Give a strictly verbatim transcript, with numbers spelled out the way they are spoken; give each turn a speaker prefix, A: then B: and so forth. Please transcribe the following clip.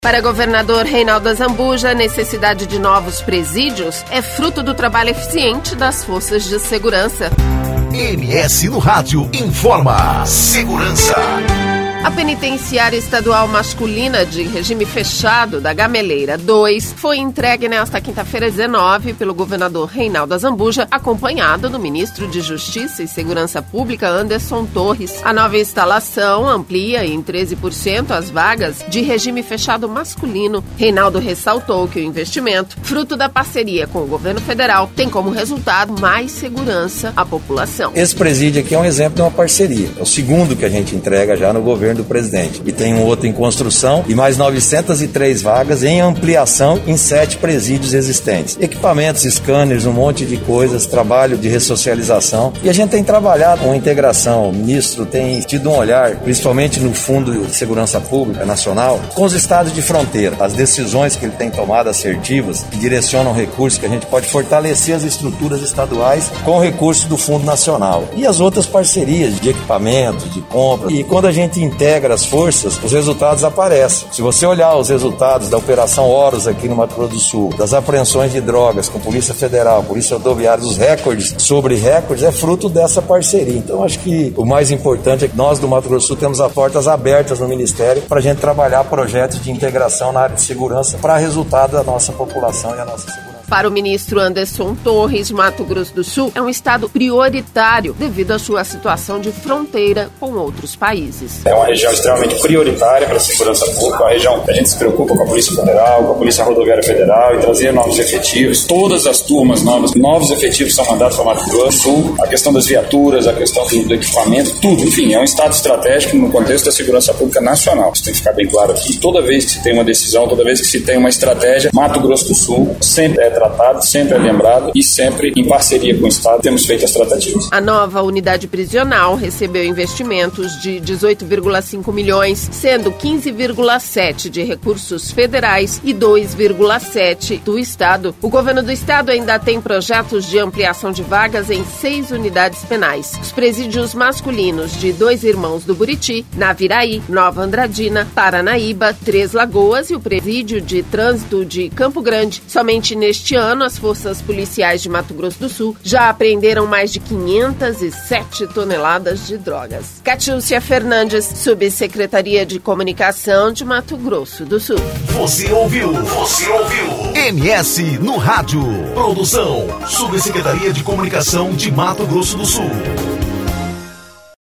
A: Para governador Reinaldo Azambuja, a necessidade de novos presídios é fruto do trabalho eficiente das forças de segurança.
B: M S no Rádio informa Segurança.
A: A penitenciária estadual masculina de regime fechado da Gameleira dois foi entregue nesta quinta-feira dezenove pelo governador Reinaldo Azambuja, acompanhado do ministro de Justiça e Segurança Pública Anderson Torres. A nova instalação amplia em treze por cento as vagas de regime fechado masculino. Reinaldo ressaltou que o investimento, fruto da parceria com o governo federal, tem como resultado mais segurança à população.
C: Esse presídio aqui é um exemplo de uma parceria. É o segundo que a gente entrega já no governo do presidente. E tem um outro em construção e mais novecentas e três vagas em ampliação em sete presídios existentes. Equipamentos, scanners, um monte de coisas, trabalho de ressocialização. E a gente tem trabalhado com integração. O ministro tem tido um olhar, principalmente no Fundo de Segurança Pública Nacional, com os estados de fronteira. As decisões que ele tem tomado assertivas, que direcionam recursos, que a gente pode fortalecer as estruturas estaduais com recursos do Fundo Nacional. E as outras parcerias de equipamento, de compra. E quando a gente integra as forças, os resultados aparecem. Se você olhar os resultados da Operação Horus aqui no Mato Grosso do Sul, das apreensões de drogas com Polícia Federal, Polícia Rodoviária, os recordes sobre recordes, é fruto dessa parceria. Então, acho que o mais importante é que nós do Mato Grosso do Sul temos as portas abertas no Ministério para a gente trabalhar projetos de integração na área de segurança para resultado da nossa população e a nossa segurança.
A: Para o ministro Anderson Torres, Mato Grosso do Sul é um estado prioritário devido à sua situação de fronteira com outros países.
D: É uma região extremamente prioritária para a segurança pública, uma região que a gente se preocupa com a Polícia Federal, com a Polícia Rodoviária Federal e trazer novos efetivos. Todas as turmas novas, novos efetivos são mandados para Mato Grosso do Sul. A questão das viaturas, a questão do equipamento, tudo. Enfim, é um estado estratégico no contexto da segurança pública nacional. Isso tem que ficar bem claro aqui. Toda vez que se tem uma decisão, toda vez que se tem uma estratégia, Mato Grosso do Sul sempre é tratado, sempre é lembrado e sempre em parceria com o Estado temos feito as tratativas.
A: A nova unidade prisional recebeu investimentos de dezoito vírgula cinco milhões, sendo quinze vírgula sete de recursos federais e dois vírgula sete do Estado. O governo do Estado ainda tem projetos de ampliação de vagas em seis unidades penais. Os presídios masculinos de Dois Irmãos do Buriti, Naviraí, Nova Andradina, Paranaíba, Três Lagoas e o presídio de trânsito de Campo Grande. Somente neste ano, as forças policiais de Mato Grosso do Sul já apreenderam mais de quinhentas e sete toneladas de drogas. Catiúcia Fernandes, Subsecretaria de Comunicação de Mato Grosso do Sul.
B: Você ouviu? Você ouviu? M S no Rádio. Produção, Subsecretaria de Comunicação de Mato Grosso do Sul.